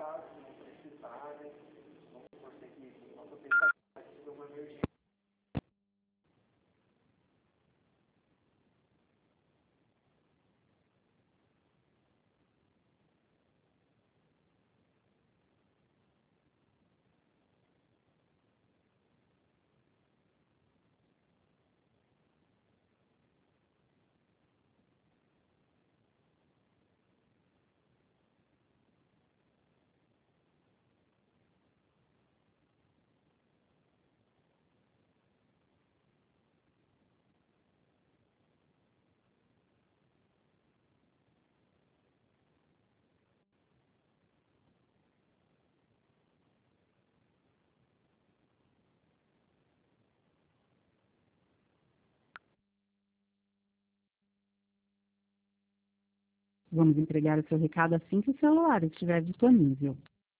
Vamos entregar o seu recado assim que o celular estiver disponível.